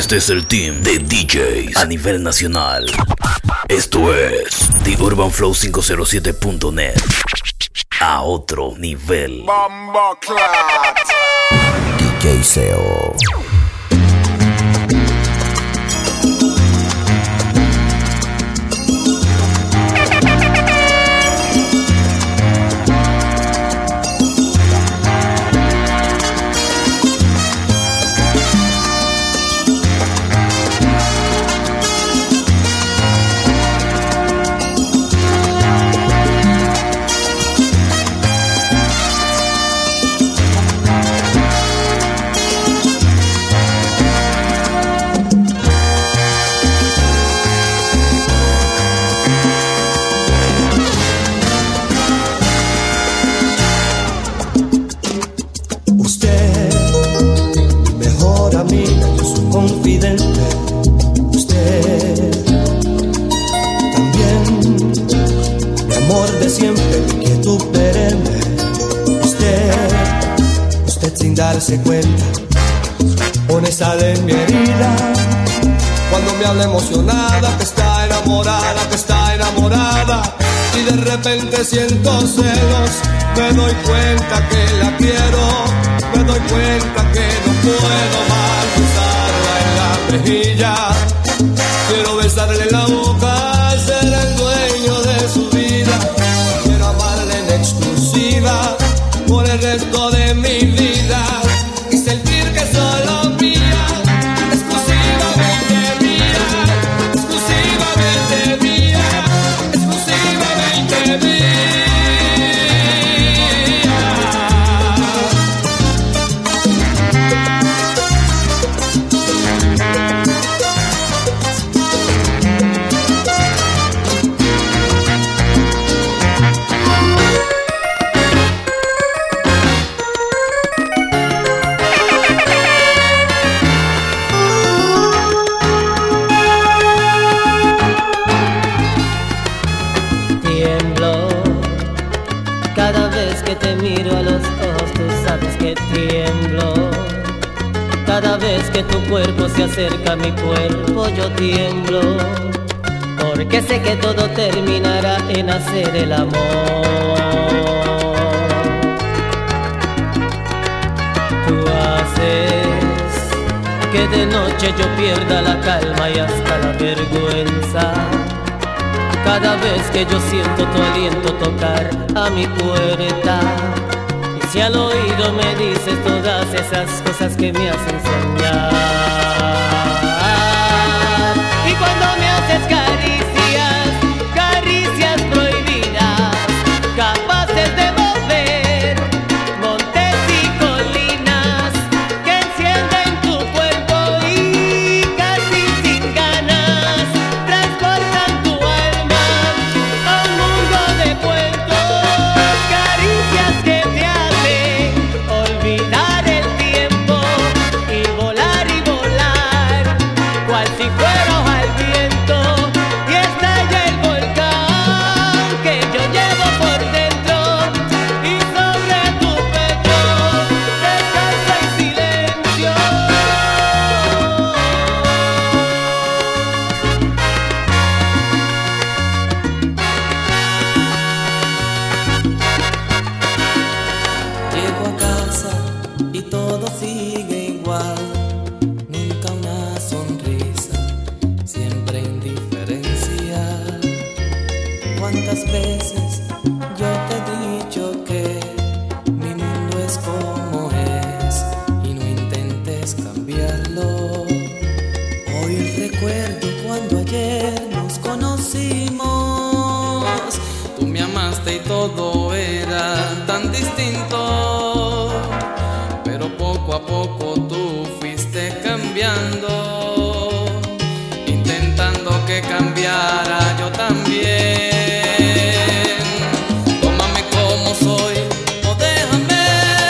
Este es el team de DJs a nivel nacional. Esto es TheUrbanFlow507.net. A otro nivel. DJ SEO. Darse cuenta, pone sal en mi herida. Cuando me habla emocionada, que está enamorada, y de repente siento celos. Me doy cuenta que la quiero, me doy cuenta que no puedo más besarla en la mejilla. Quiero besarle en la boca, ser el dueño de su vida. Quiero amarla en exclusiva por el resto de mi vida. Y sentir que solo mía, exclusivamente mía, exclusivamente mía, exclusivamente mía. Cada vez que tu cuerpo se acerca a mi cuerpo, yo tiemblo, porque sé que todo terminará en hacer el amor. Tú haces que de noche yo pierda la calma y hasta la vergüenza. Cada vez que yo siento tu aliento tocar a mi puerta, si al oído me dices todas esas cosas que me hacen soñar. Y cuando me haces caricias, caricias prohibidas, capaces de mover montes y colinas, que encienden tu cuerpo y casi sin ganas transportan tu alma a un mundo de cuentos. Caricias que te olvidar el tiempo y volar, cual si fuera hoja al viento, y estalla el volcán que yo llevo por dentro, y sobre tu pecho descansa en silencio. Llego a casa y todo sigue igual, nunca una sonrisa, siempre indiferencia. ¿Cuántas veces yo te he dicho que mi mundo es como es y no intentes cambiarlo? Hoy recuerdo cuando ayer nos conocimos, tú me amaste y todo era tan distinto. Pero poco a poco tú fuiste cambiando, intentando que cambiara yo también. Tómame como soy o déjame,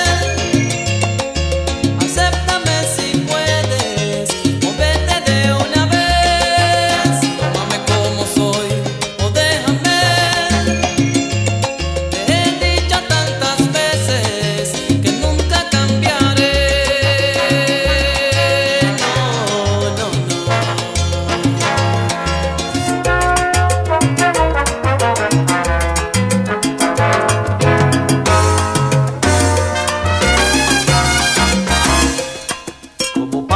acéptame si puedes o vete de una vez. Tómame como soy o déjame, te he dicho tantas veces que nunca cambiaré. No,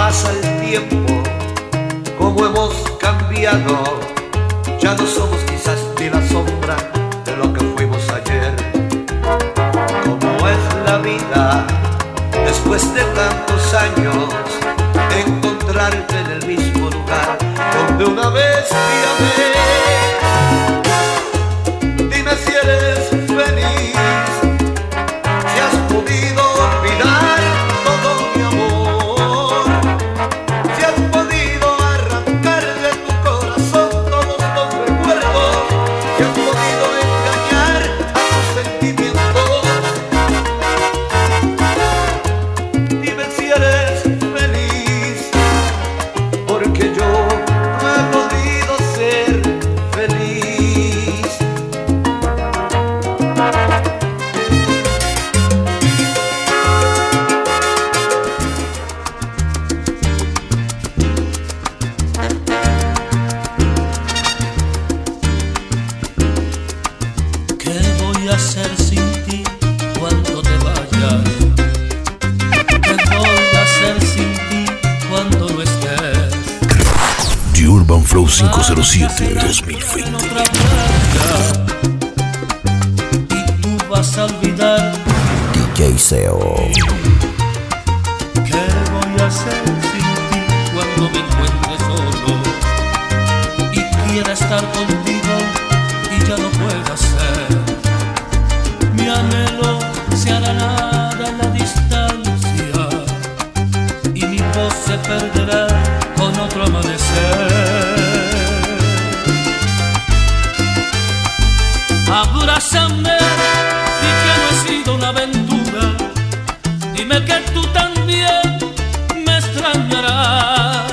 pasa el tiempo, cómo hemos cambiado. Ya no somos quizás ni la sombra de lo que fuimos ayer. Cómo es la vida después de tantos años, encontrarte en el mismo lugar donde una vez te amé. Dime si eres feliz, si has podido olvidar todo mi amor, si has podido arrancar de tu corazón todos los recuerdos, si has podido engañar a tus sentimientos. Dime si eres feliz, porque yo no he podido ser feliz. ¿Qué voy a hacer sin ti cuando te vayas? ¿Qué voy a hacer sin ti cuando no estés? The Urban Flow 507 2020. Otra playa, y tú vas a olvidar. DJ Seo. ¿Qué voy a hacer sin ti cuando me encuentre solo y quiera estar contigo y ya no pueda ser? Mi anhelo se hará nada en la distancia y mi voz se perderá con otro amanecer. Abrázame, di que no ha sido una aventura. Dime que tú también me extrañarás.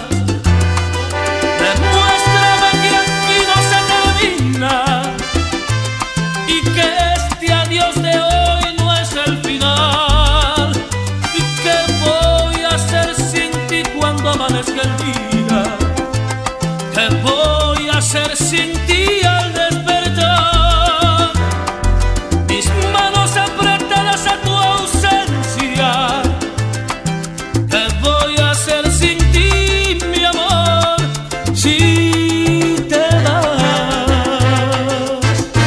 Demuéstrame que aquí no se termina y que este adiós de hoy no es el final. ¿Y qué voy a hacer sin ti cuando amanezca el día? ¿Qué voy a hacer sin ti al despertar? Mis manos apretadas a tu ausencia. ¿Qué voy a hacer sin ti, mi amor, si te vas?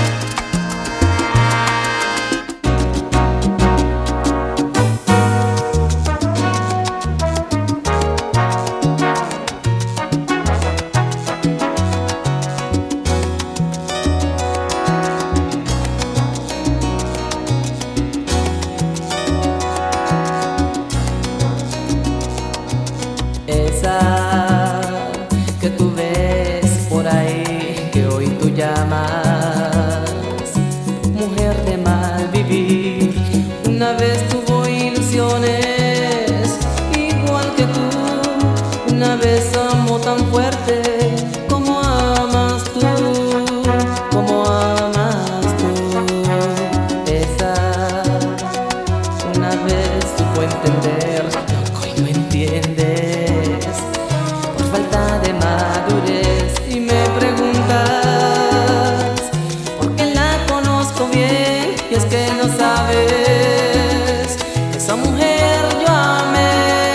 Esa que tú ves por ahí, que hoy tú llamas mujer de mal vivir, una vez tuvo ilusiones igual que tú, una vez amó tan fuerte como amas tú, como amas tú. Esa una vez supo entender lo que hoy no entiendes por falta de madurez, y me preguntas por qué la conozco bien, y es que no sabes que esa mujer yo amé.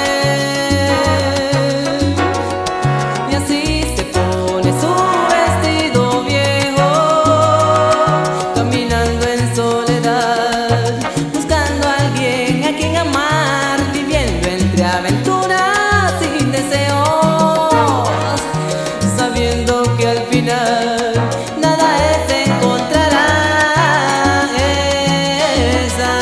Y así se pone su vestido viejo, caminando en soledad, buscando a alguien a quien amar, viviendo entre aventuras sin deseos, sabiendo que al final nada es encontrará esa.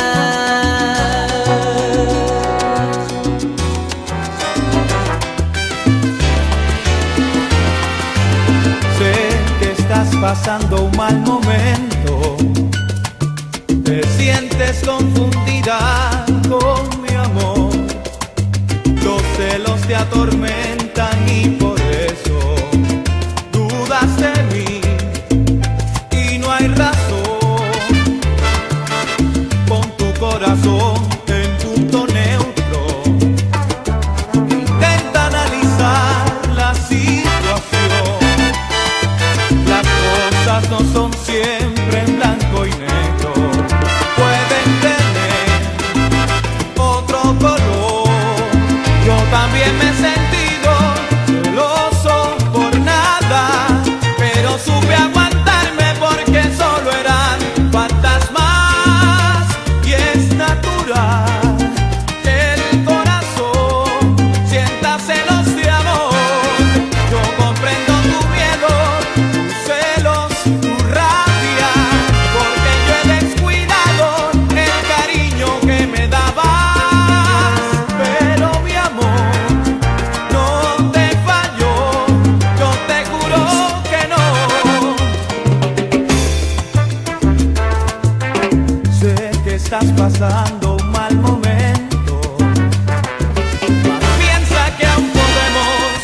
Sé que estás pasando un mal momento, te sientes confundida con mi amor, los celos te atormentan y por eso dudas de mí y no hay razón. Pon tu corazón en punto neutro, intenta analizar la situación. Las cosas no son siempre en blanco y negro, pueden tener otro color. Yo también me sentí pasando un mal momento, piensa que aún podemos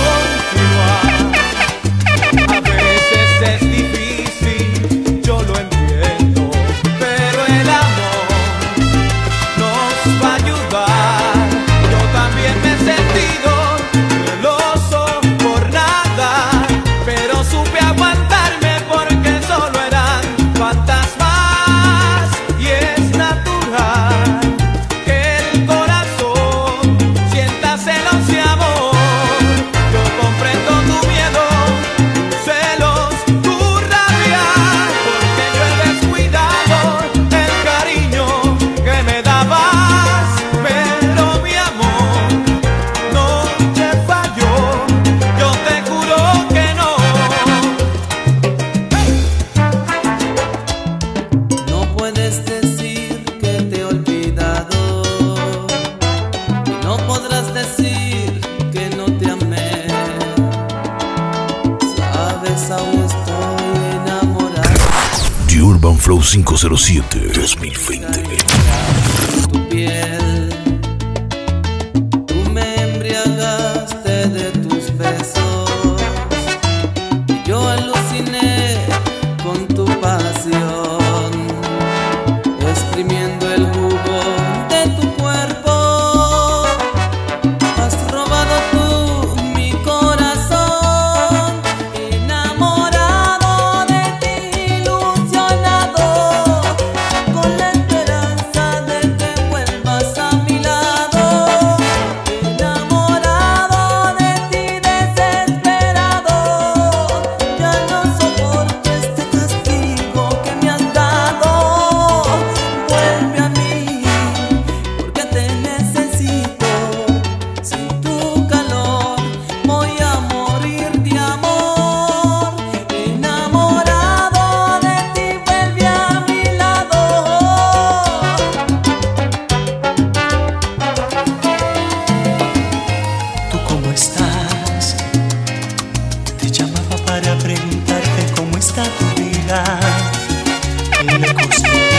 continuar. A veces es difícil, yo lo entiendo, pero el amor nos va a ayudar. Yo también me he sentido celoso por nada, pero supe aguantarme porque solo eran fantasmas. Y es natural que el corazón sienta celos y amor. Yo comprendo tu miedo, tus celos, tu rabia, porque yo he descuidado el cariño que me dabas. Pero mi amor no te falló, yo te juro que no. No puedes decir que te he olvidado, y no podrás decir que no te amé. Sabes, aún estoy enamorado. The Urban Flow 507 2020. Tu piel, tú me embriagaste de tus besos, y yo aluciné con tu pasión, exprimiendo el jugo de tu cuerpo. Has robado tú mi corazón, enamorado de ti, ilusionado, con la esperanza de que vuelvas a mi lado. Enamorado de ti, desesperado, ya no soporto este castigo que me has dado. Vuelve a mí, porque te necesito. Sin tu calor voy a morir de amor. Enamorado de ti, vuelve a mi lado. ¿Tú cómo estás? Te llamaba para preguntarte cómo está tu vida. Lejos de ti,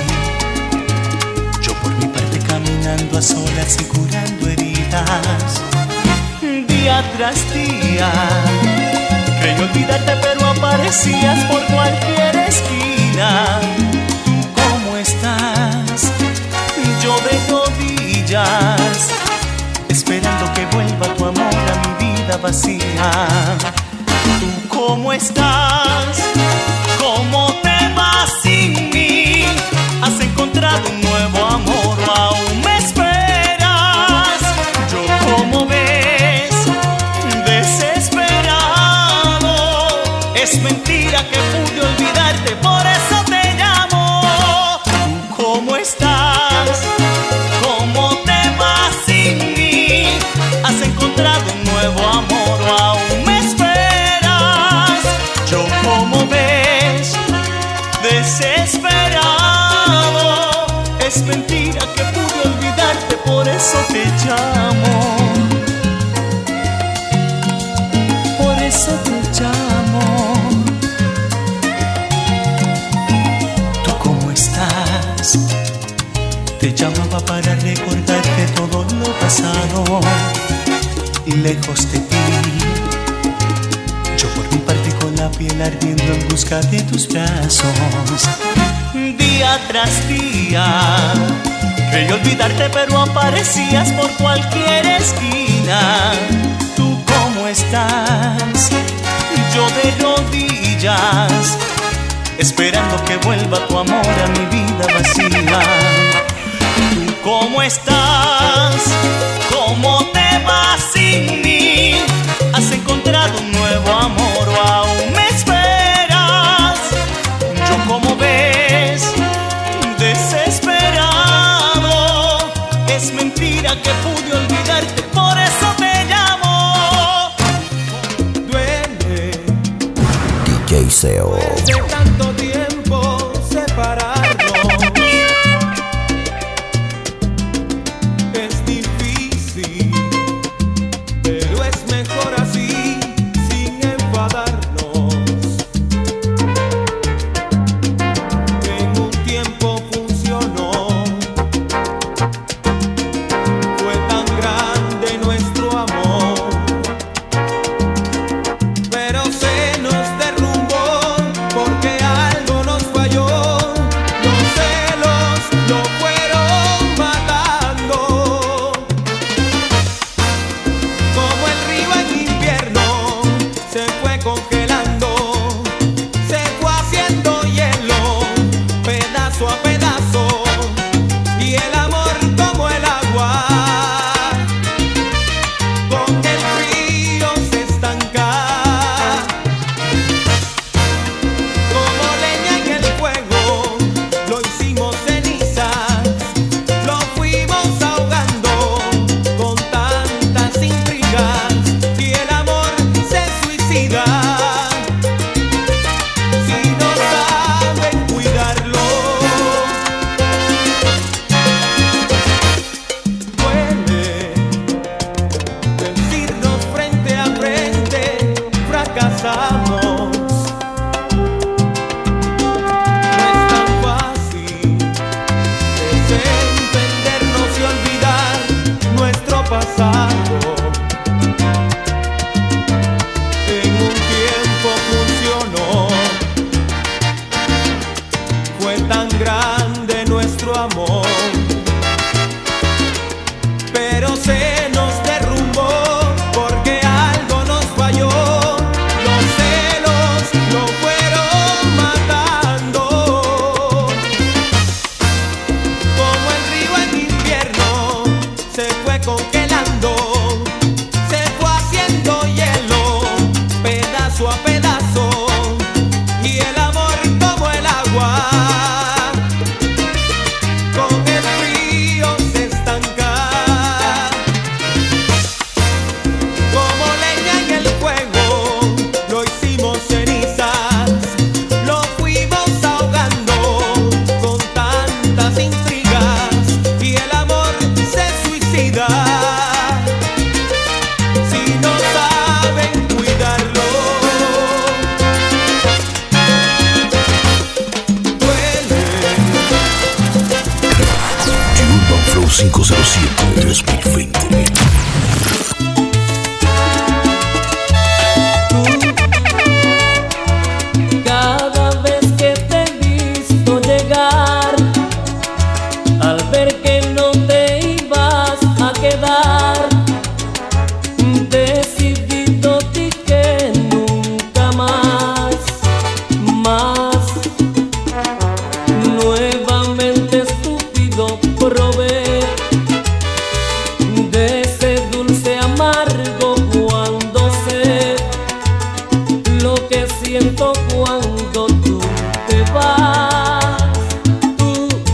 yo por mi parte caminando a solas y curando heridas. Día tras día creí olvidarte, pero aparecías por cualquier esquina. ¿Tú cómo estás? Yo de rodillas, esperando que vuelva tu amor a mi vida vacía. ¿Tú cómo estás? ¿Cómo te vas sin mí? ¿Has encontrado un nuevo amor o aún me esperas? Yo, como ves, desesperado. Es mentira que pude olvidarte, por eso te llamo. ¿Tú cómo estás? ¿Cómo te vas sin mí? ¿Has encontrado un nuevo amor o aún me esperas? Yo, como ves, desesperado. Es mentira que pude olvidarte, por eso te llamo. Por eso te llamo. ¿Tú cómo estás? Te llamaba para recordarte todo lo pasado, lejos de ti. Yo por mi parte con la piel ardiendo en busca de tus brazos. Día tras día creí olvidarte, pero aparecías por cualquier esquina. ¿Tú cómo estás? Yo de rodillas, esperando que vuelva tu amor a mi vida vacía. ¿Tú cómo estás? ¿Cómo te vas sin mí? ¿Has encontrado un nuevo amor o aún me esperas? Yo, como ves, desesperado. Es mentira que pude olvidarte, por eso te llamo. Duele DJ Seo. de tanto tiempo separarnos. Es difícil, pero es mejor así, sin enfadarnos. En un tiempo funcionó pasamos. No es tan fácil desentendernos y olvidar nuestro pasado. En un tiempo funcionó, fue tan grande nuestro amor, pero se nos derrumbó porque algo nos falló. Los celos lo fueron matando, como el río en invierno se fue congelando, se fue haciendo hielo pedazo a pedazo, y el amor como el agua con el frío se estanca. Como leña en el fuego lo hicimos cenizas, lo fuimos ahogando con tantas intrigas, y el amor se suicida si no saben cuidarlo. Duele. Urban Flow 507 2020. Cada vez que te he visto llegar, al ver que no te ibas a quedar, decidí ti que nunca más, nuevamente estúpido probé de ese dulce amargo cuando sé lo que siento cuando tú te vas. Tú,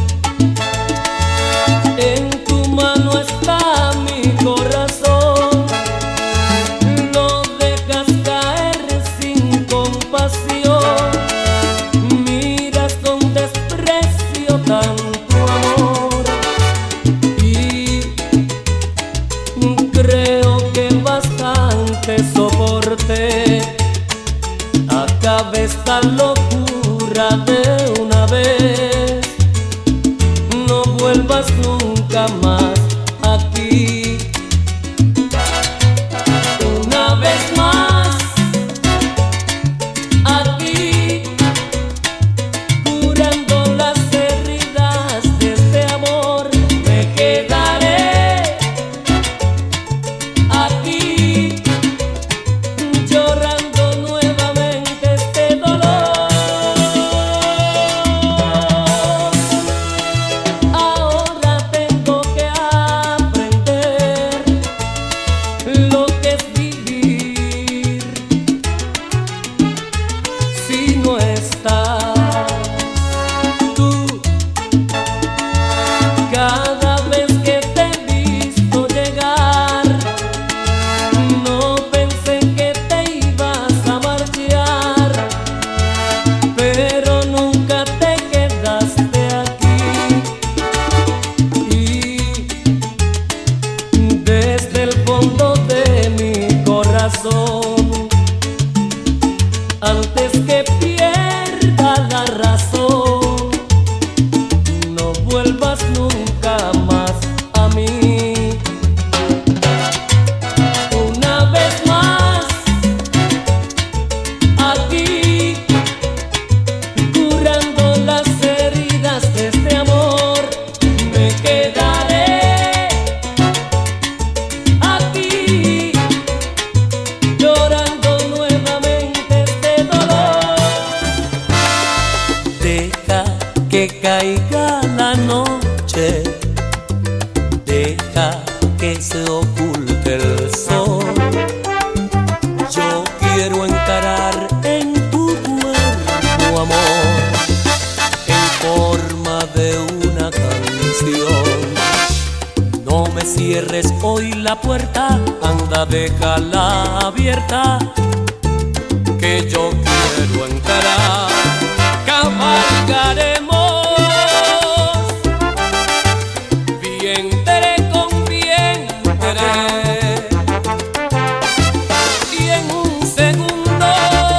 en tu mano está mi corazón, lo dejas caer sin compasión, miras con desprecio tanto amor, y creo que bastante soporté. Acabe esta locura de una vez, no vuelvas nunca más aquí. Una vez más aquí, curando las heridas de este amor, me quedaré aquí, llorando nuevamente este dolor. Ahora tengo que aprender lo que es vivir si no estás tú. Cada vez que te he visto llegar, no pensé que te ibas a marchar, pero nunca te quedaste aquí, y desde el fondo de mi corazón, antes que pierda la razón, no vuelvas nunca más a mí. Una vez más aquí, curando las heridas de este amor, me quedaré aquí, llorando nuevamente este dolor. Deja que caiga la noche, deja que se oculte el sol. Yo quiero encarar en tu cuerpo, amor, en forma de una canción. No me cierres hoy la puerta, anda, déjala abierta, que yo quiero encarar. Cabalgaremos vientre con vientre, y en un segundo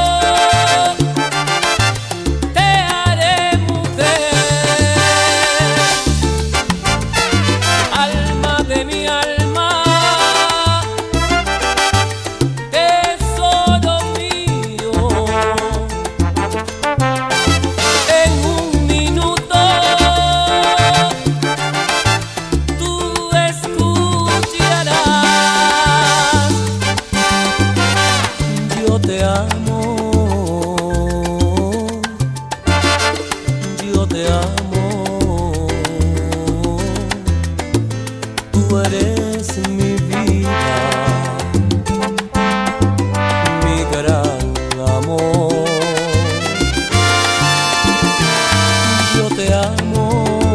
Yo te amo, yo te amo, tú eres mi vida, mi gran amor. Yo te amo,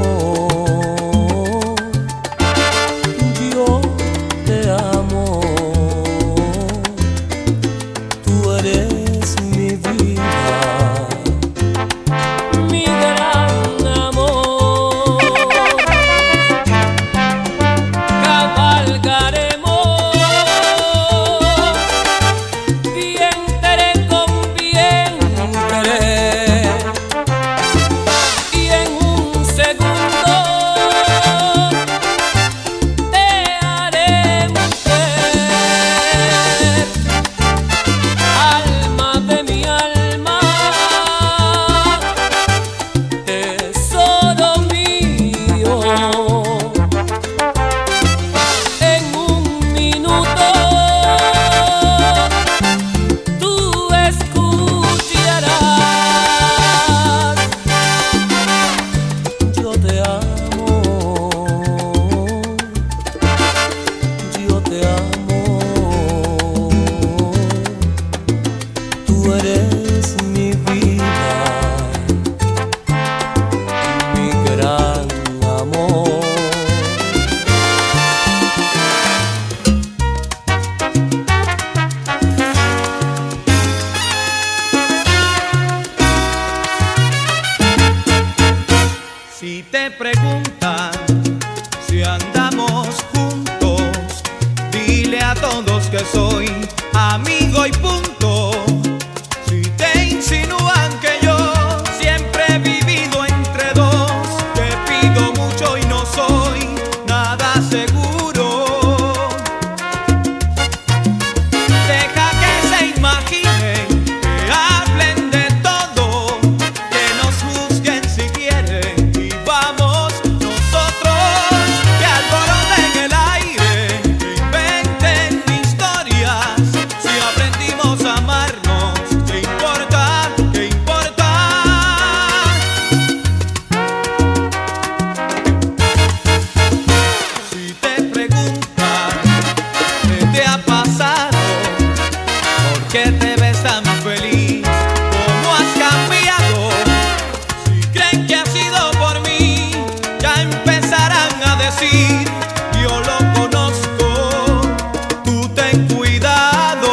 yo te amo, tú eres mi vida, mi gran amor. Cabalgaremos vientre con vientre y en un segundo te haré mujer, alma de mi alma, tesoro mío. En un minuto tú escucharás. Yo te amo, yo te amo, tú eres mi vida, mi gran amor. Si te preguntan si andamos juntos, dile a todos que soy amigo y punto. Si te insinúan que yo siempre he vivido entre dos, te pido mucho y no soy nada seguro. Deja que se imaginen, que hablen de todo, que nos juzguen si quieren y vamos nosotros, que alboroten el aire, que inventen historias. Si aprendimos a amarnos, ¿qué importa? ¿Qué importa? Si te preguntan qué te ha pasado, ¿por qué te ves tan feliz? ¿Cómo has cambiado? Si creen que ha sido por mí, ya empezarán a decir: yo lo conozco, tú ten cuidado.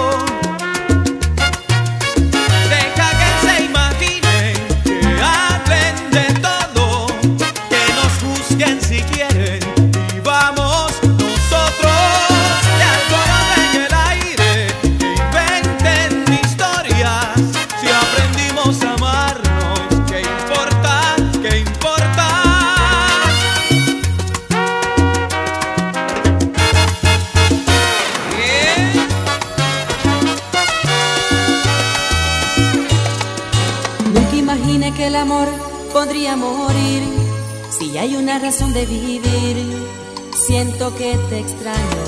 Deja que se imaginen, que hablen de todo, que nos juzguen si quieren y vamos nosotros, que alboroten el aire, que inventen historias. Si aprendimos a amarnos, ¿qué importa? ¿Qué importa? Nunca imaginé que el amor podría morir. Si hay una razón de vivir, siento que te extraño.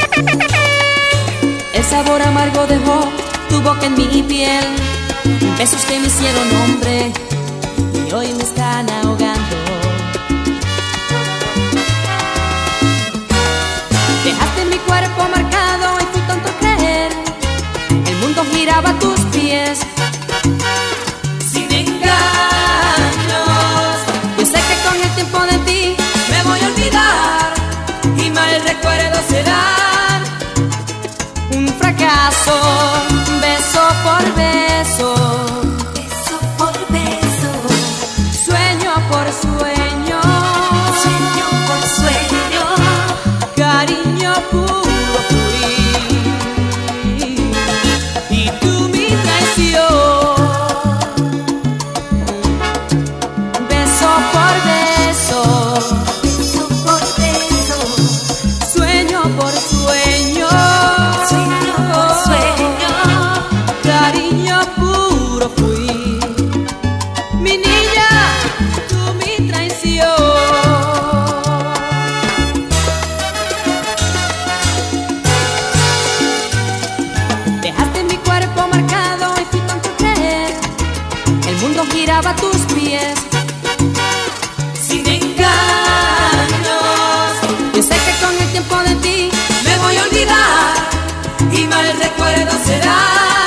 El sabor amargo dejó tu boca en mi piel, besos que me hicieron hombre y hoy me están ahogando. Dejaste mi cuerpo marcado y fui tonto a creer, el mundo giraba a tus pies. Sin engaños, yo sé que con el tiempo de ti me voy a olvidar y mal recuerdo serán un fracaso, beso por beso, beso por beso, sueño por sueño, sueño por sueño, cariño puro fui y tú mi traición. Beso por beso, beso por beso, sueño por sueño, sueño por sueño, cariño puro. llegaba a tus pies. Sin engaños, yo sé que con el tiempo de ti me voy a olvidar y mal recuerdo será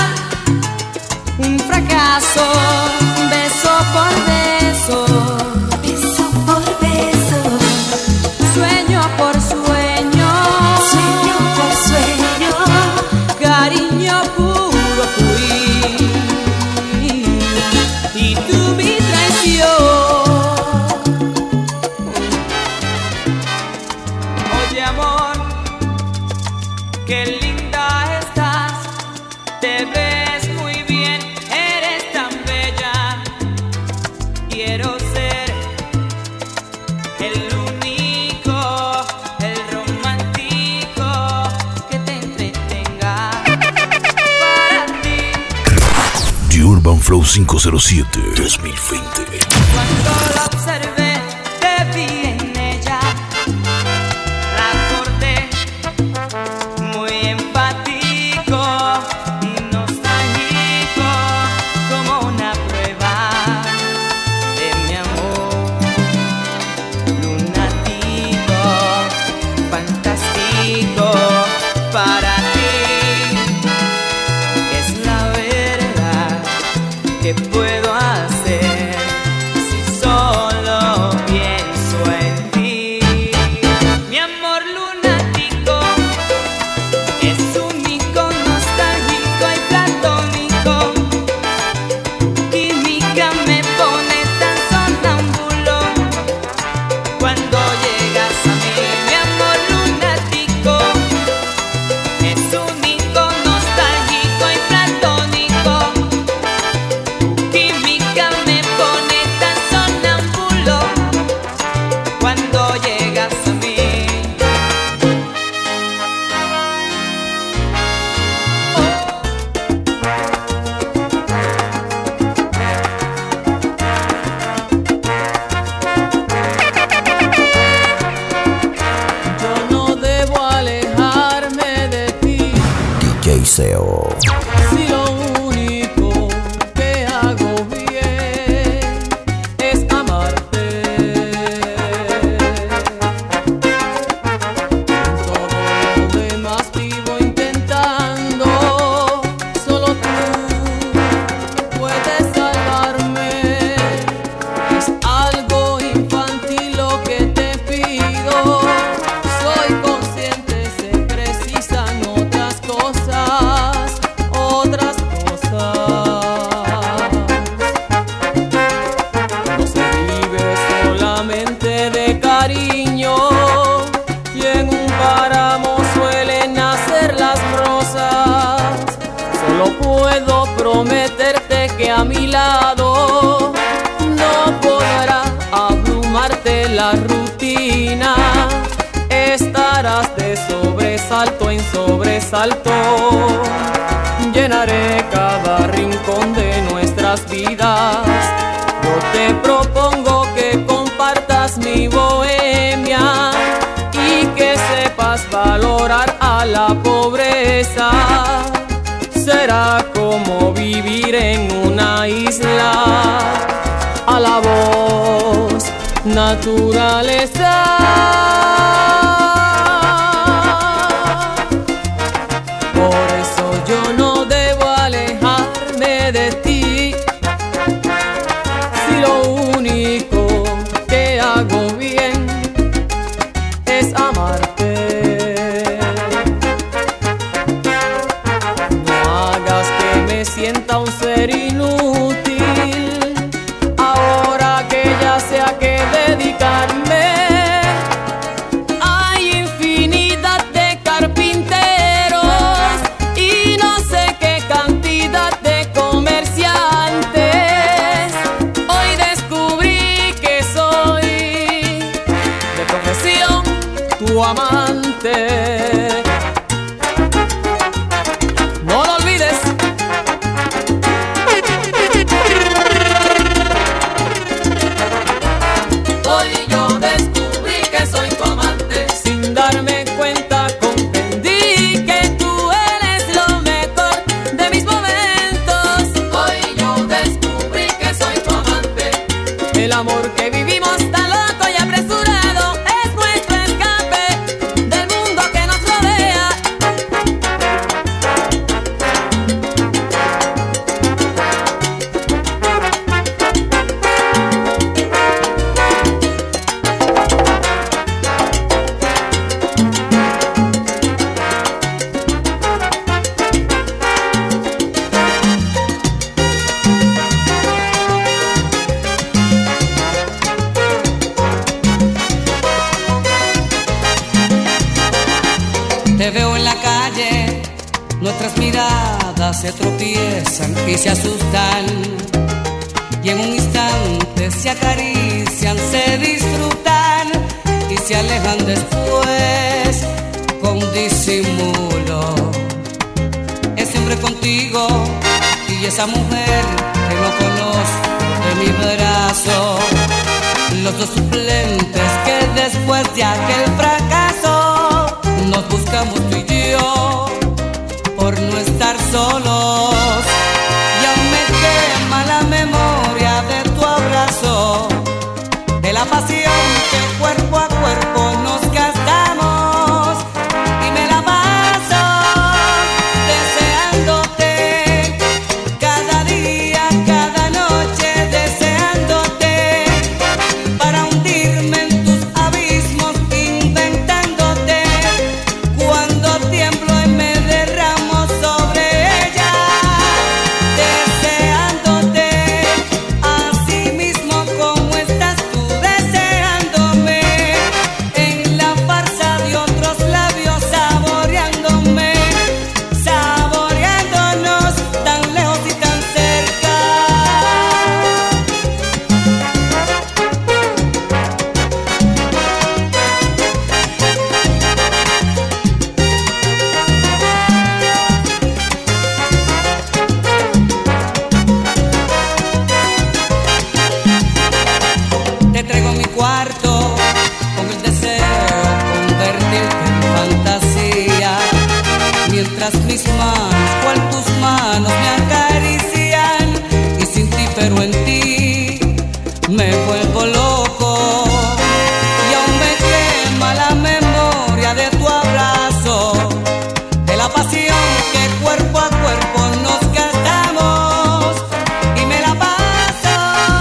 un fracaso, beso por beso, beso por beso, sueño por sueño, sueño por sueño, cariño puro fui y tú mi traición. Oye amor, qué linda estás, te ves muy bien, eres tan bella. Quiero ser el único, el romántico que te entretenga para ti. The Urban Flow 507 2020. Cuando la observé, te vi en ella, la corté muy empático y nostálgico, como una prueba de mi amor. Lunático, fantástico, para ti es la verdad. ¿Qué puedo hacer si solo pienso en ti? Mi amor lunático es único, nostálgico y platónico. Química me pone tan sonámbulo cuando llegas a mí. Mi amor lunático es único, nostálgico y platónico. Química me pone tan sonámbulo cuando llegas a mí. Yo no debo alejarme de ti DJ Seo. si lo único que hago bien es amarte. Todo lo demás vivo intentando, solo tú puedes salvarme. Es algo infantil lo que te pido. Soy consciente, se precisan otras cosas, otras cosas. No se vive solamente de cariño, y en un páramo suelen nacer las rosas. Solo puedo prometerte que a mi lado no podrá abrumarte la rutina. Estarás de sobresalto en sobresalto. Llenaré cada rincón de nuestras vidas. Yo te propongo que compartas mi bohemia y que sepas valorar a la pobreza. Será como vivir en una isla a la voz naturaleza. Por eso yo no debo alejarme de ti si lo único que hago bien es amarte. No hagas que me sienta un ser inútil ahora que ya sé a qué dedicarme. Hay infinidad de carpinteros y no sé qué cantidad de comerciantes. Hoy descubrí que soy de profesión tu amante. No lo olvides. Nuestras miradas se tropiezan y se asustan, y en un instante se acarician, se disfrutan y se alejan después con disimulo. Ese hombre contigo y esa mujer que no conozco de mi brazo, los dos suplentes que después de aquel fracaso nos buscamos tú y yo por no estar solos. Y aún me quema la memoria de tu abrazo, de la pasión que cuerpo a cuerpo nos gastamos, y me la paso deseándote cada día, cada noche, deseándote para hundirme en tus abismos, inventándote cuando tiemblo y me derramo sobre ella, deseándote así mismo como estás tú, deseándome en la farsa de otros labios, saboreándome, saboreándonos tan lejos y tan cerca. Te traigo mi cuarto con el deseo convertirte en fantasía, mientras mis manos, cual tus manos, me acarician, y sin ti pero en ti me vuelvo loco. Y aún me quema la memoria de tu abrazo, de la pasión que cuerpo a cuerpo nos gastamos, y me la paso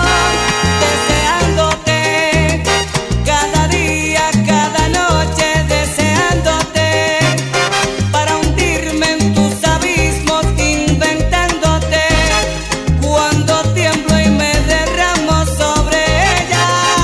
deseándote cada día, cada noche, deseándote para hundirme en tus abismos, inventándote cuando tiemblo y me derramo sobre ella,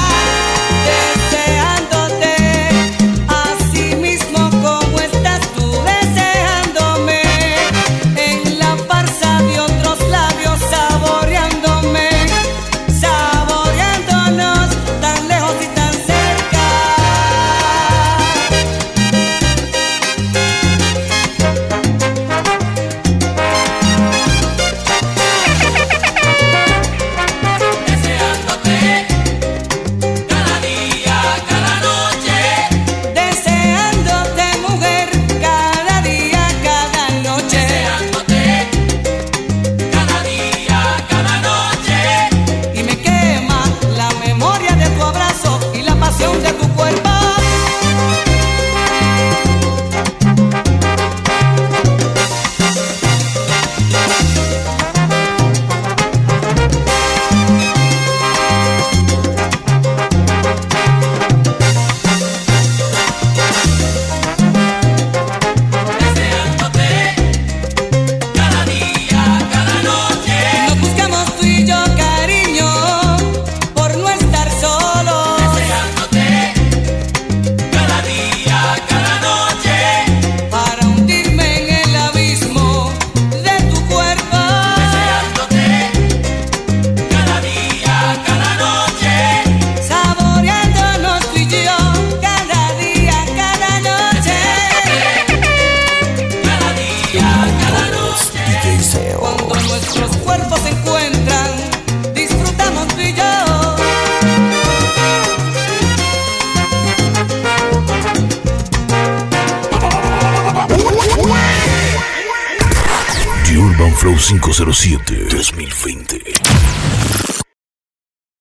deseándote así mismo como estás tú, deseándome en la farsa de otros labios, saboreándome, saboreándonos tan lejos y tan cerca. Deseándote cada día, cada noche, Deseándote, mujer, cada día, cada noche, deseándote cada día, cada noche. y me quema la memoria de tu abrazo y la pasión de tu cuerpo. Deseándote cada día, cada noche, Nos buscamos tú y yo, cariño, por no estar solos. deseándote cada día, cada noche, Para hundirme en el abismo de tu cuerpo. deseándote cada día, cada noche, Saboreándonos tú y yo, cada día, cada noche. cada día, cada noche. DJ Seo. Cuando nuestros cuerpos se encuentran, disfrutamos tú y yo. The Urban Flow 507 2020.